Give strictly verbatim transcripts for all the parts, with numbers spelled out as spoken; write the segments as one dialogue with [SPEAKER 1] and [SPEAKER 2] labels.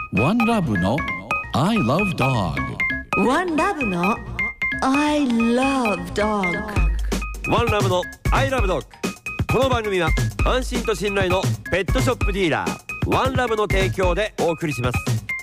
[SPEAKER 1] ワンラブの I love dog。
[SPEAKER 2] ワンラブの I love dog。
[SPEAKER 3] ワンラブの I love dog。 この番組は安心と信頼のペットショップディーラーワンラブの提供でお送りします。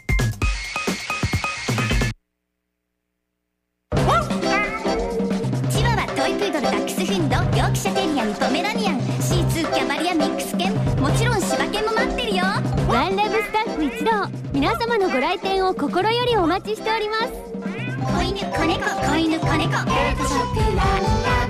[SPEAKER 4] チワワ、トイプードル、ダックスフンド、ヨークシャテリアン、ポメラニアン、シーツー、キャバリア、ミックス犬、もちろん柴犬も待ってるよ。
[SPEAKER 5] ワンラブスタッフ一同、皆様のご来店を心よりお待ちしております。
[SPEAKER 4] 子犬、子猫、子犬、子猫、ペットショップワンラ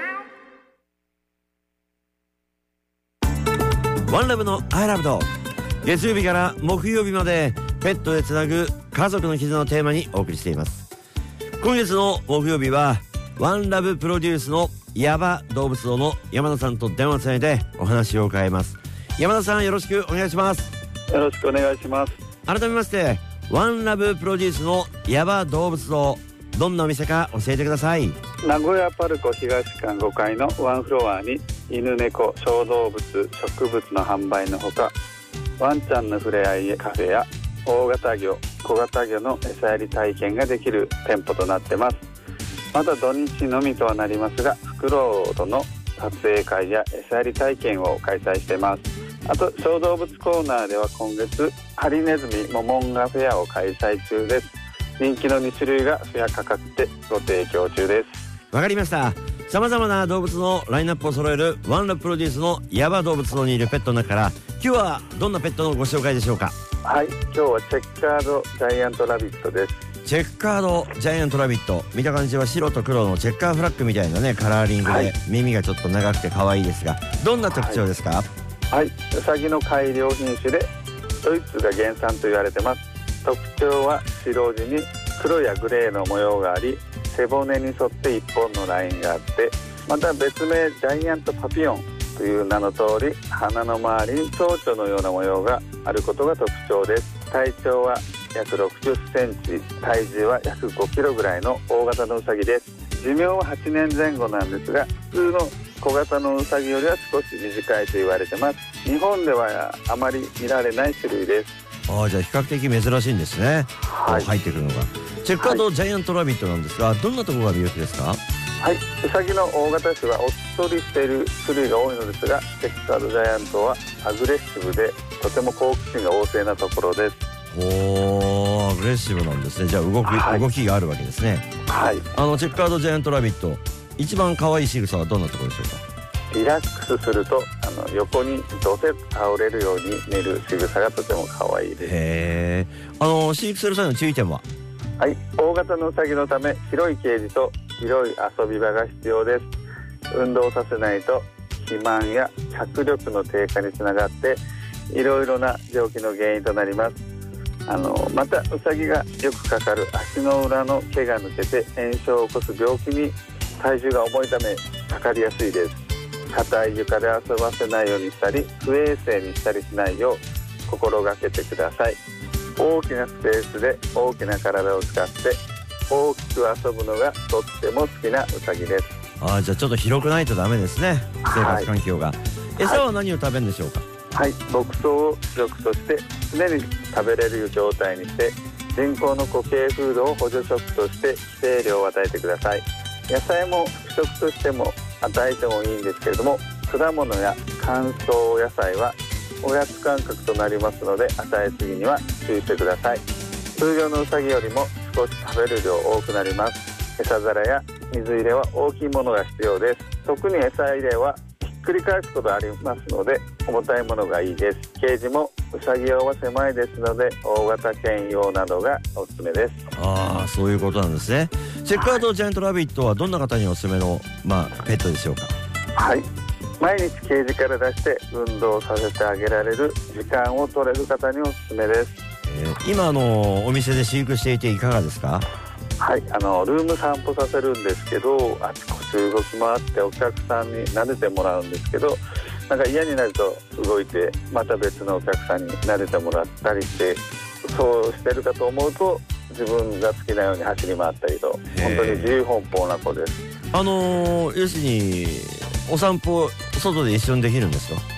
[SPEAKER 3] ブ。ワンラブの I love dog。 月曜日から木曜日までペットでつなぐ家族の絆のテーマにお送りしています。今月の木曜日はワンラブプロデュースのヤバ動物堂の山田さんと電話つないでお話を伺います。山田さん、よろしくお願いします。
[SPEAKER 6] よろしくお願いします。
[SPEAKER 3] 改めましてワンラブプロデュースのヤバ動物堂、どんなお店か教えてください。
[SPEAKER 6] 名古屋パルコ東館ごかいのワンフロアに犬猫小動物植物の販売のほか、ワンちゃんの触れ合いカフェや大型魚小型魚の餌やり体験ができる店舗となってます。また土日のみとはなりますが、フクロウとの撮影会や餌やり体験を開催しています。あと小動物コーナーでは今月ハリネズミモモンガフェアを開催中です。人気のに種類がフェア価格でご提供中です。
[SPEAKER 3] わかりました。さまざまな動物のラインナップを揃えるワンラブプロデュースのヤバ動物堂にいるペットの中から今日はどんなペットのご紹介でしょうか。
[SPEAKER 6] はい、今日はチェッカードジャイアントラビットです。
[SPEAKER 3] チェッカードジャイアントラビット、見た感じは白と黒のチェッカーフラッグみたいなねカラーリングで、はい、耳がちょっと長くて可愛いですが、どんな特徴ですか。
[SPEAKER 6] はい、ウサギの改良品種でドイツが原産と言われてます。特徴は白地に黒やグレーの模様があり、背骨に沿って一本のラインがあって、また別名ジャイアントパピヨンという名の通り鼻の周りに蝶々のような模様があることが特徴です。体長は約ろくじゅっセンチ、体重は約ごキロぐらいの大型のウサギです。寿命ははちねんぜん後なんですが、普通の小型のウサギよりは少し短いと言われてます。日本ではあまり見られない種類です。
[SPEAKER 3] ああ、じゃあ比較的珍しいんですね、はい、入ってくるのが。チェッカードジャイアントラビットなんですが、どんなところが魅力ですか。
[SPEAKER 6] はい、ウサギの大型種はおっとりしている種類が多いのですが、チェッカードジャイアントはアグレッシブでとても好奇心が旺盛なところです。
[SPEAKER 3] おー、アグレッシブなんですね。じゃあ動き、はい、動きがあるわけですね。
[SPEAKER 6] はい。
[SPEAKER 3] あのチェッカードジャイアントラビット、一番可愛い仕草はどんなところでしょうか。
[SPEAKER 6] リラックスするとあの横にどせっと倒れるように寝る仕草がとても可愛いです。
[SPEAKER 3] へー。あの飼育する際の注意点は。
[SPEAKER 6] はい、大型のウサギのため広いケージと広い遊び場が必要です。運動させないと肥満や脚力の低下につながっていろいろな病気の原因となります。あのまたウサギがよくかかる足の裏の毛が抜けて炎症を起こす病気に体重が重いためかかりやすいです。硬い床で遊ばせないようにしたり不衛生にしたりしないよう心がけてください。大きなスペースで大きな体を使って大きく遊ぶのがとっても好きなウサギです。
[SPEAKER 3] ああ、じゃあちょっと広くないとダメですね、生活環境が。はい、餌は何を食べるんでしょうか。
[SPEAKER 6] はい、牧草を主食として常に食べれる状態にして人工の固形フードを補助食として規定量を与えてください。野菜も副食としても与えてもいいんですけれども、果物や乾燥野菜はおやつ感覚となりますので与えすぎには注意してください。通常のウサギよりも少し食べる量多くなります。餌皿や水入れは大きいものが必要です。特に餌入れはひっくり返すことありますので重たいものがいいです。ケージもウサギ用は狭いですので大型犬用などがおすすめです。
[SPEAKER 3] ああ、そういうことなんですね。チェッカードジャイアントラビットはどんな方におすすめの、まあ、ペットでしょうか。
[SPEAKER 6] はい、毎日ケージから出して運動させてあげられる時間を取れる方におすすめです。
[SPEAKER 3] えー、今のお店で飼育していていかがですか。
[SPEAKER 6] はい、あのルーム散歩させるんですけど、あちこち動き回ってお客さんに撫でてもらうんですけど、なんか嫌になると動いてまた別のお客さんに撫でてもらったりして、そうしてるかと思うと自分が好きなように走り回ったりと、本当に自由奔放な子です。あ
[SPEAKER 3] のー、要するにお散歩外で一緒にできるんですか。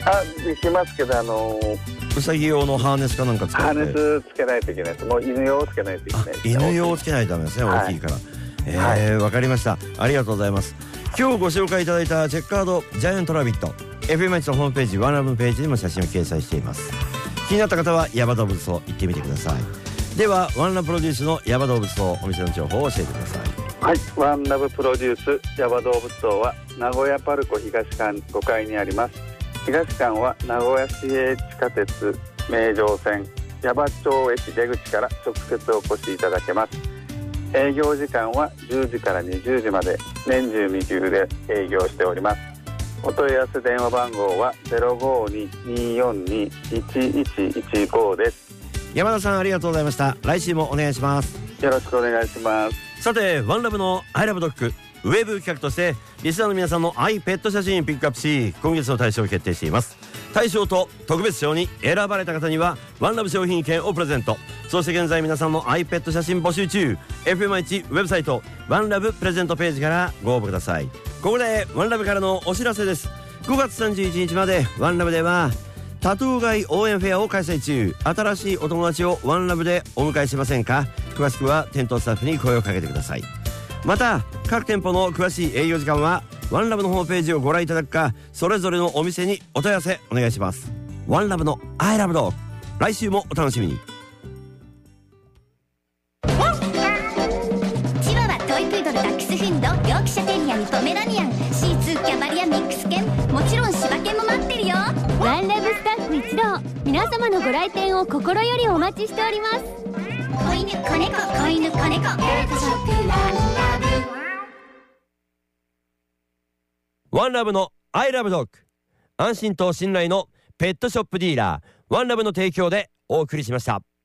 [SPEAKER 6] あ、できますけど、あの
[SPEAKER 3] うさぎ用のハーネスかなんか使って
[SPEAKER 6] ハーネスつけないといけないです。もう犬用をつけないといけないです。
[SPEAKER 3] 犬用をつけないとダメですね、
[SPEAKER 6] はい
[SPEAKER 3] 大きいから。えーわ、
[SPEAKER 6] はい
[SPEAKER 3] かりました。ありがとうございます。今日ご紹介いただいたチェッカードジャイアントラビット エフエムエイチ のホームページワンラブのページにも写真を掲載しています。気になった方はヤバ動物荘行ってみてください。ではワンラブプロデュースのヤバ動物荘、お店の情報を教えてください。
[SPEAKER 6] はい、ワンラブプロデュースヤバ動物荘は名古屋パルコ東館ごかいにあります。東館は名古屋市営地下鉄名城線矢場町駅出口から直接お越しいただけます。営業時間はじゅうじからにじゅうじまで年中無休で営業しております。お問い合わせ電話番号は ゼロごに にーよんに いちいちいちご です。
[SPEAKER 3] 山田さんありがとうございました。来週もお願いします。
[SPEAKER 6] よろしくお願いします。
[SPEAKER 3] さてワンラブのアイラブドッグウェブ企画としてリスナーの皆さんのアイペット写真ピックアップし、今月の大賞を決定しています。大賞と特別賞に選ばれた方にはワンラブ商品券をプレゼント。そして現在皆さんのアイペット写真募集中。 エフエムエイチ ウェブサイトワンラブプレゼントページからご応募ください。ここでワンラブからのお知らせです。ごがつさんじゅういちにちまでワンラブでは多頭飼い応援フェアを開催中。新しいお友達をワンラブでお迎えしませんか。詳しくは店頭スタッフに声をかけてください。また各店舗の詳しい営業時間はワンラブのホームページをご覧いただくか、それぞれのお店にお問い合わせお願いします。ワンラブのアイラブドッグ、来週もお楽しみに。
[SPEAKER 4] チワワ、トイプードル、ダックスフンド、ヨークシャテリアにポメラニアン、シーツー、キャバリア、ミックス犬、もちろん柴犬も待ってるよ。
[SPEAKER 5] ワンラブスタッフ一同、皆様のご来店を心よりお待ちしております。
[SPEAKER 4] 子犬、子猫、子犬、子猫、ペットショップワンラブ。
[SPEAKER 3] ワンラブのアイラブドッグ、安心と信頼のペットショップディーラーワンラブの提供でお送りしました。